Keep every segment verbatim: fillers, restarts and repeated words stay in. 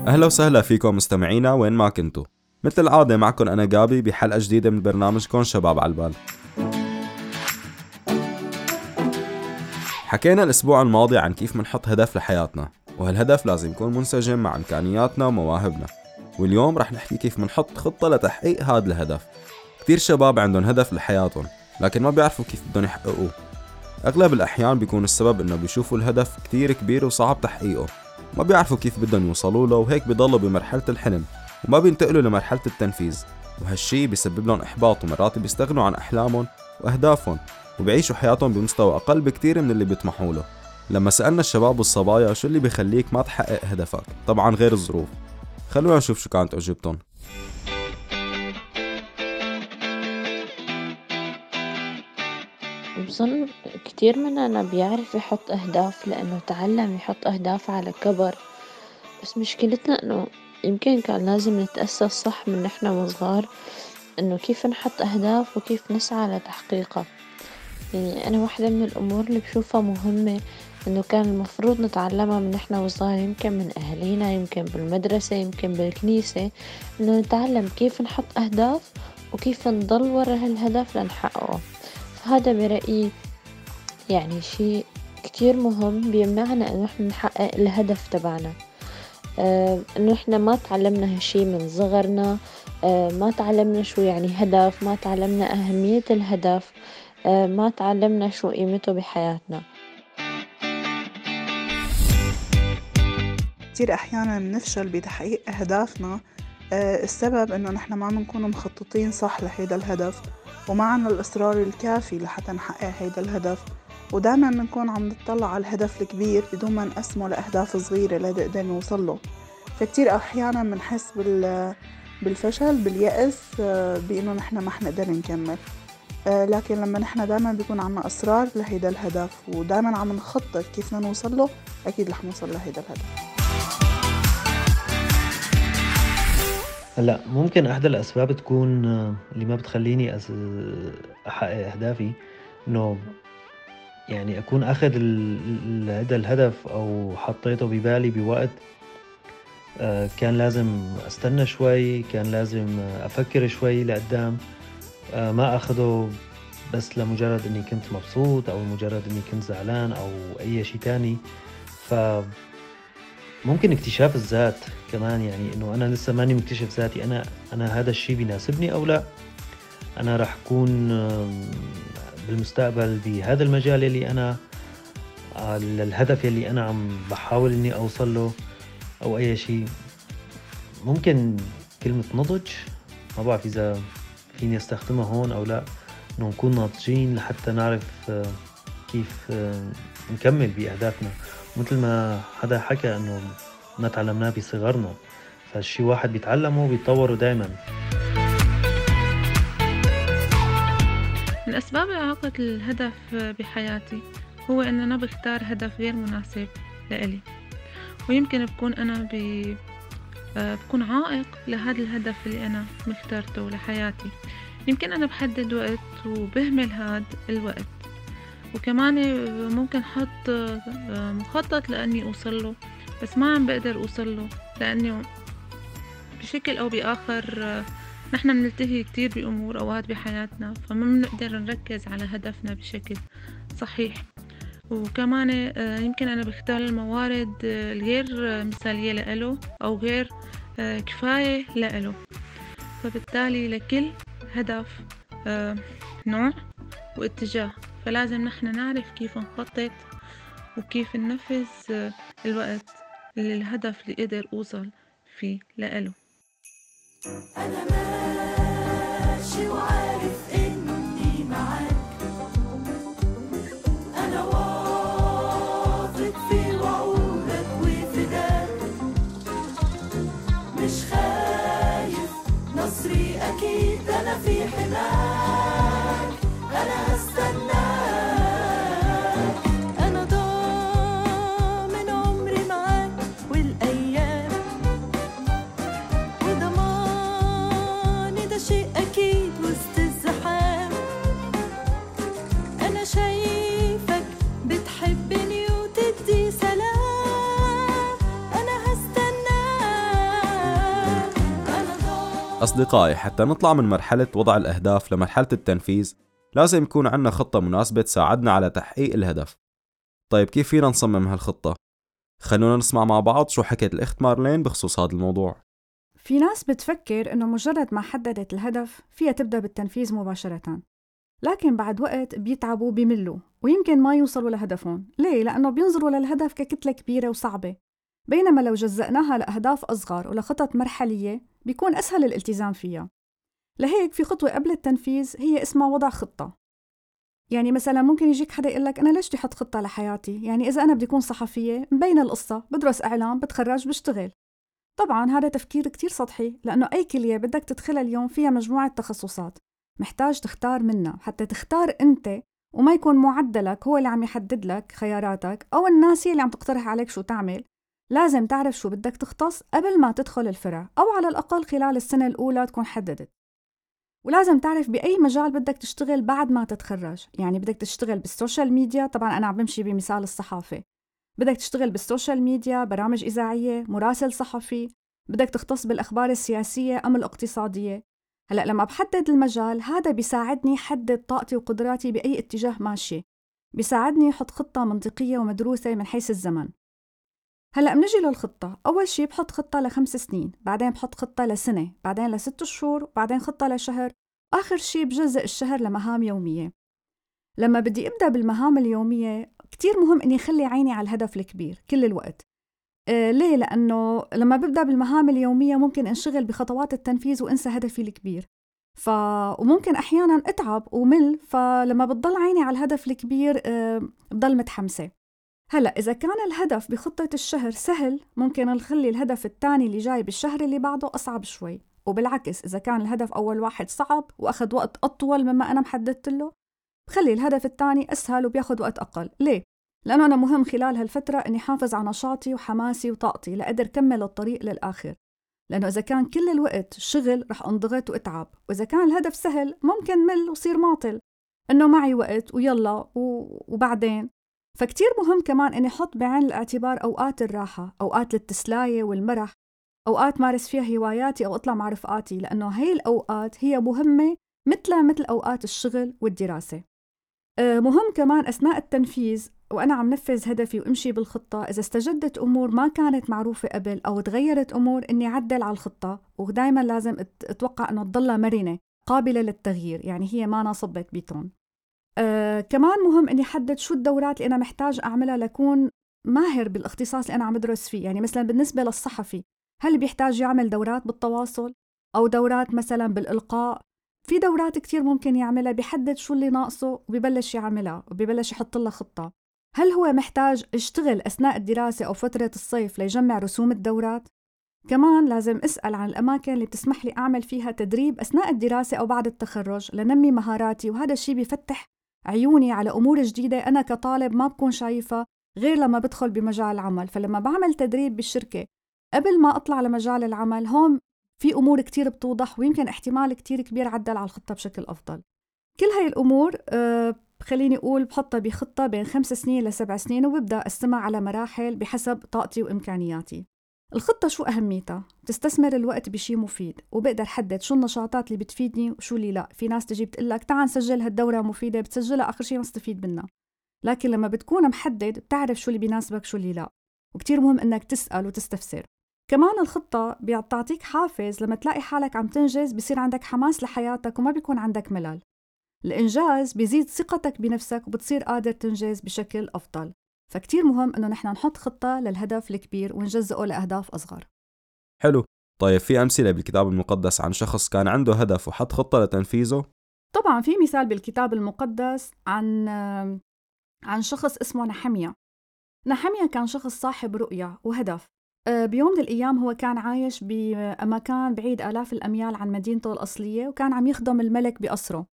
أهلا وسهلا فيكم مستمعينا وين ما كنتوا. مثل العادة معكم أنا جابي بحلقة جديدة من برنامجكم شباب عالبال. حكينا الأسبوع الماضي عن كيف منحط هدف لحياتنا، وهالهدف لازم يكون منسجم مع إمكانياتنا ومواهبنا. واليوم رح نحكي كيف منحط خطة لتحقيق هذا الهدف. كتير شباب عندهم هدف لحياتهم لكن ما بيعرفوا كيف بدهم يحققوه. أغلب الأحيان بيكون السبب إنه بيشوفوا الهدف كتير كبير وصعب تحقيقه، ما بيعرفوا كيف بدهم يوصلوا له، وهيك بيضلوا بمرحلة الحلم وما بينتقلوا لمرحلة التنفيذ. وهالشي بيسبب لهم إحباط، ومرات بيستغنوا عن أحلامهم وأهدافهم وبيعيشوا حياتهم بمستوى أقل بكتير من اللي بيطمحوا له. لما سألنا الشباب والصبايا شو اللي بيخليك ما تحقق هدفك، طبعا غير الظروف، خلونا نشوف شو كانت أجوبتهم. بظن كتير مننا بيعرف يحط أهداف لأنه تعلم يحط أهداف على كبر، بس مشكلتنا إنه يمكن كان لازم نتأسس صح من نحنا وصغار إنه كيف نحط أهداف وكيف نسعى لتحقيقها. يعني أنا واحدة من الأمور اللي بشوفها مهمة إنه كان المفروض نتعلمها من نحنا وصغار، يمكن من أهالينا، يمكن بالمدرسة، يمكن بالكنيسة، إنه نتعلم كيف نحط أهداف وكيف نضل ورا هالهدف لنحققه. فهذا برأيي يعني شيء كتير مهم بيمنعنا إنه إحنا نحقق الهدف تبعنا. آه إنه إحنا ما تعلمنا هالشي من صغرنا، آه ما تعلمنا شو يعني هدف، ما تعلمنا أهمية الهدف، آه ما تعلمنا شو قيمته بحياتنا. كتير أحياناً بنفشل بتحقيق أهدافنا. آه السبب إنه نحن ما بنكون مخططين صح لهيدا الهدف، وما عنا الإصرار الكافي لحتى نحقق هيدا الهدف، ودائما بنكون عم نطلع على الهدف الكبير بدون ما نقسمه لأهداف صغيرة لنقدر نوصل له. فكتير أحياناً بنحس بال بالفشل باليأس، آه بإنه نحن ما حنقدر نكمل. آه لكن لما نحن دائما بيكون عنا إصرار لهيدا الهدف ودائما عم نخطط كيف نوصل له، أكيد رح نوصل لهيدا الهدف. هلا ممكن احدى الاسباب تكون اللي ما بتخليني أس... احقق اهدافي انه يعني اكون اخذ ال... هذا الهدف او حطيته ببالي بوقت آه كان لازم استنى شوي، كان لازم افكر شوي لقدام، آه ما اخذه بس لمجرد اني كنت مبسوط او مجرد اني كنت زعلان او اي شيء تاني. ف ممكن اكتشاف الذات كمان، يعني انه انا لسه ماني مكتشف ذاتي، انا انا هذا الشيء بيناسبني او لا، انا راح اكون بالمستقبل بهذا المجال اللي انا الهدف اللي انا عم بحاول اني اوصل له او اي شيء. ممكن كلمة نضج ما بعرف اذا فيني استخدمها هون او لا، انه نكون ناضجين لحتى نعرف كيف نكمل باهدافنا. مثل ما حدا حكى انه ما تعلمناه بصغرنا، فالشي واحد بيتعلمه بيتطوره دايما. من أسباب إعاقة الهدف بحياتي هو أن أنا بختار هدف غير مناسب لإلي، ويمكن بكون أنا ب... بكون عائق لهذا الهدف اللي أنا مختارته لحياتي. يمكن أنا بحدد وقت وبهمل هذا الوقت، وكمان ممكن حط مخطط لأني أوصله بس ما عم بقدر أوصله، لأنه بشكل أو بآخر نحن بنلتهي كتير بأمور أوقات بحياتنا، فما بنقدر نركز على هدفنا بشكل صحيح. وكمان يمكن أنا بختار الموارد الغير مثالية لإله أو غير كفاية لإله، فبالتالي لكل هدف نوع واتجاه، فلازم نحن نعرف كيف نخطط وكيف ننفذ الوقت اللي الهدف اللي قدر أوصل فيه لإله. أنا ماشي وعارف إني معاك، أنا واثق في وعودك وفداك، مش خايف نصري أكيد أنا في حماك، أنا هستناك، أنا ضامن عمري معاك والأيام، وضماني ده شيء أكيد وسط الزحام. أصدقائي، حتى نطلع من مرحلة وضع الأهداف لمرحلة التنفيذ لازم يكون عنا خطة مناسبة تساعدنا على تحقيق الهدف. طيب كيف فينا نصمم هالخطة؟ خلونا نسمع مع بعض شو حكت الأخت مارلين بخصوص هذا الموضوع. في ناس بتفكر إنه مجرد ما حددت الهدف فيها تبدأ بالتنفيذ مباشرة، لكن بعد وقت بيتعبوا بيملوا ويمكن ما يوصلوا لهدفهم. ليه؟ لأنه بينظروا للهدف ككتلة كبيرة وصعبة، بينما لو جزأناها لأهداف أصغر ولخطط مرحلية بيكون أسهل الالتزام فيها. لهيك في خطوة قبل التنفيذ هي اسمها وضع خطة. يعني مثلا ممكن يجيك حدا يقول لك أنا ليش بدي أحط خطة لحياتي؟ يعني إذا أنا بدي أكون صحفية مبين القصة، بدرس إعلام، بتخرج، بشتغل. طبعا هذا تفكير كتير سطحي، لأنه أي كلية بدك تدخلها اليوم فيها مجموعة تخصصات محتاج تختار منها حتى تختار أنت، وما يكون معدلك هو اللي عم يحدد لك خياراتك أو الناس هي اللي عم تقترح عليك شو تعمل. لازم تعرف شو بدك تختص قبل ما تدخل الفرع، أو على الأقل خلال السنة الأولى تكون حددت. ولازم تعرف بأي مجال بدك تشتغل بعد ما تتخرج. يعني بدك تشتغل بالسوشيال ميديا، طبعا أنا عم بمشي بمثال الصحافة، بدك تشتغل بالسوشيال ميديا، برامج إذاعية، مراسل صحفي، بدك تختص بالأخبار السياسية أم الاقتصادية. هلأ لما بحدد المجال هذا بيساعدني حدد طاقتي وقدراتي بأي اتجاه ماشي، بيساعدني أحط خطة منطقية ومدروسة من حيث الزمن. هلأ منجي للخطة. أول شي بحط خطة لخمس سنين، بعدين بحط خطة لسنة، بعدين لست شهور، بعدين خطة لشهر، آخر شي بجزء الشهر لمهام يومية. لما بدي أبدأ بالمهام اليومية كتير مهم إني خلي عيني على الهدف الكبير كل الوقت. آه ليه؟ لأنه لما ببدأ بالمهام اليومية ممكن انشغل بخطوات التنفيذ وانسى هدفي الكبير، ف... وممكن أحياناً أتعب ومل. فلما بتضل عيني على الهدف الكبير آه بضل متحمسة. هلأ إذا كان الهدف بخطة الشهر سهل، ممكن نخلي الهدف الثاني اللي جاي بالشهر اللي بعده أصعب شوي، وبالعكس إذا كان الهدف أول واحد صعب وأخذ وقت أطول مما أنا محددت له، بخلي الهدف الثاني أسهل وبياخد وقت أقل. ليه؟ لأنه أنا مهم خلال هالفترة أني حافظ على نشاطي وحماسي وطاقتي لأقدر كمل الطريق للآخر، لأنه إذا كان كل الوقت شغل رح أنضغط وأتعب، وإذا كان الهدف سهل ممكن مل وصير معطل أنه معي وقت ويلا وبعدين. فكتير مهم كمان أني حط بعين الاعتبار أوقات الراحة، أوقات التسلاية والمرح، أوقات مارس فيها هواياتي أو أطلع مع رفقاتي، لأنه هاي الأوقات هي مهمة مثل مثل أوقات الشغل والدراسة. مهم كمان أثناء التنفيذ وأنا عم نفذ هدفي وأمشي بالخطة، إذا استجدت أمور ما كانت معروفة قبل أو تغيرت أمور إني أعدل على الخطة، ودايما لازم أتوقع أنه تضلها مرنة قابلة للتغيير، يعني هي ما نصبت بيتون. آه كمان مهم إني أحدد شو الدورات اللي أنا محتاج أعملها لأكون ماهر بالاختصاص اللي أنا عم بدرس فيه. يعني مثلا بالنسبة للصحفي، هل بيحتاج يعمل دورات بالتواصل أو دورات مثلا بالإلقاء؟ في دورات كتير ممكن يعملها، بيحدد شو اللي ناقصه وبيبلش يعملها وبيبلش يحط لها خطة. هل هو محتاج يشتغل أثناء الدراسة أو فترة الصيف ليجمع رسوم الدورات؟ كمان لازم أسأل عن الأماكن اللي بتسمح لي أعمل فيها تدريب أثناء الدراسة أو بعد التخرج لنمي مهاراتي، وهذا الشيء بيفتح عيوني على أمور جديدة أنا كطالب ما بكون شايفها غير لما بدخل بمجال العمل. فلما بعمل تدريب بالشركة قبل ما أطلع لمجال العمل، هون في أمور كتير بتوضح ويمكن احتمال كتير كبير عدل على الخطة بشكل أفضل. كل هاي الأمور أه خليني أقول بحطها بخطة بين خمس سنين لسبع سنين، وببدأ أستمع على مراحل بحسب طاقتي وإمكانياتي. الخطة شو أهميتها؟ بتستثمر الوقت بشي مفيد، وبقدر حدد شو النشاطات اللي بتفيدني وشو اللي لا. في ناس تجي بتقلك تعال نسجل هالدورة مفيدة، بتسجلها آخر شي ما استفيد منها. لكن لما بتكون محدد بتعرف شو اللي بيناسبك شو اللي لا. وكتير مهم إنك تسأل وتستفسر. كمان الخطة بتعطيك حافز، لما تلاقي حالك عم تنجز بيصير عندك حماس لحياتك وما بيكون عندك ملل. الإنجاز بيزيد ثقتك بنفسك وبتصير قادر تنجز بشكل أفضل. فكتير مهم إنه نحن نحط خطة للهدف الكبير ونجزئه لأهداف أصغر. حلو. طيب في أمثلة بالكتاب المقدس عن شخص كان عنده هدف وحط خطة لتنفيذه؟ طبعا في مثال بالكتاب المقدس عن عن شخص اسمه نحميا. نحميا كان شخص صاحب رؤية وهدف. بيوم من الأيام هو كان عايش بمكان بعيد آلاف الأميال عن مدينته الأصلية، وكان عم يخدم الملك بقصره.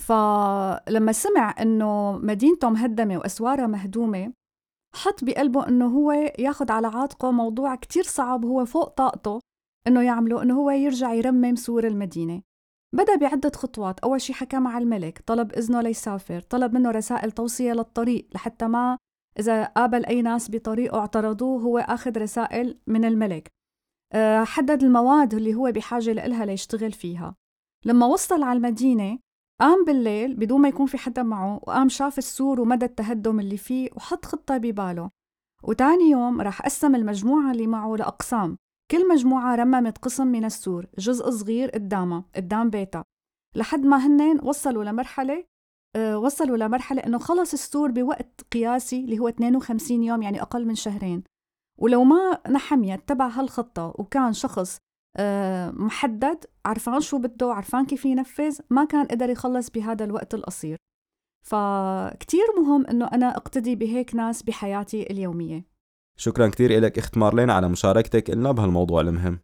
فلما سمع إنه مدينته مهدمة وأسوارها مهدومة، حط بقلبه إنه هو ياخد على عاتقه موضوع كتير صعب هو فوق طاقته إنه يعمله، إنه هو يرجع يرمم سور المدينة. بدأ بعدة خطوات. أول شي حكى مع الملك، طلب إذنه ليسافر، طلب منه رسائل توصية للطريق لحتى ما إذا قابل أي ناس بطريقه اعترضوه هو أخذ رسائل من الملك. آه، حدد المواد اللي هو بحاجة لإلها ليشتغل فيها. لما وصل على المدينة قام بالليل بدون ما يكون في حدا معه، وقام شاف السور ومدى التهدم اللي فيه وحط خطة بباله. وتاني يوم راح قسم المجموعة اللي معه لأقسام، كل مجموعة رممت قسم من السور جزء صغير قدامها قدام بيتها، لحد ما هنن وصلوا لمرحلة أه وصلوا لمرحلة إنه خلص السور بوقت قياسي اللي هو اثنين وخمسين يوم، يعني أقل من شهرين. ولو ما نحم يتبع هالخطة وكان شخص أه محدد عرفان شو بده عرفان كيف ينفذ، ما كان قدر يخلص بهذا الوقت القصير. فكتير مهم إنه أنا أقتدي بهيك ناس بحياتي اليومية. شكرا كتير إلك أخت مارلين على مشاركتك لنا بهالموضوع المهم.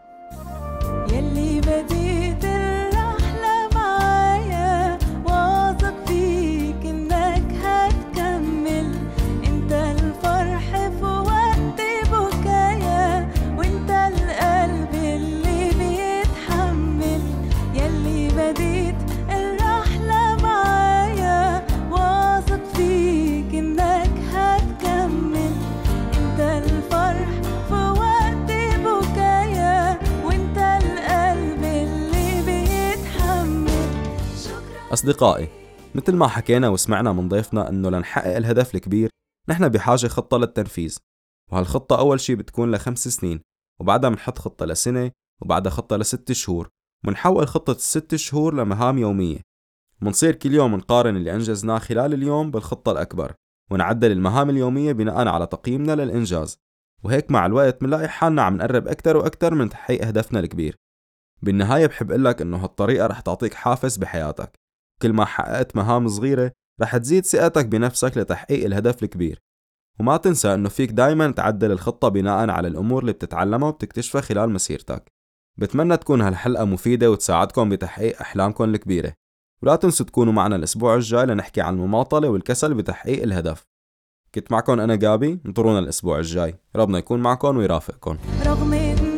يلي بديت الرحلة معايا واثق فيك إنك هتكمل، انت الفرح في وقت بكايا وانت القلب اللي بيتحمل. يلي بديت الرحلة معايا واثق فيك إنك هتكمل، انت الفرح في وقت بكايا وانت القلب اللي بيتحمل. أصدقائي، مثل ما حكينا وسمعنا من ضيفنا إنه لنحقق الهدف الكبير نحن بحاجة خطة للتنفيذ، وهالخطة أول شي بتكون لخمس سنين، وبعدها منحط خطة لسنة، وبعدها خطة لست شهور، منحول خطة الست شهور لمهام يومية. منصير كل يوم نقارن اللي أنجزناه خلال اليوم بالخطة الأكبر، ونعدل المهام اليومية بناء على تقييمنا للإنجاز، وهيك مع الوقت منلاقي حالنا عم نقرب أكتر وأكتر من تحقيق هدفنا الكبير. بالنهاية بحب أقولك إنه هالطريقة رح تعطيك حافز بحياتك، كل ما حققت مهام صغيرة رح تزيد ثقتك بنفسك لتحقيق الهدف الكبير. وما تنسى إنه فيك دايما تعدل الخطة بناء على الأمور اللي بتتعلمها وبتكتشفها خلال مسيرتك. بتمنى تكون هالحلقة مفيدة وتساعدكم بتحقيق أحلامكم الكبيرة، ولا تنسوا تكونوا معنا الأسبوع الجاي لنحكي عن المماطلة والكسل بتحقيق الهدف. كنت معكم أنا جابي، انطرونا الأسبوع الجاي، ربنا يكون معكم ويرافقكم. رغم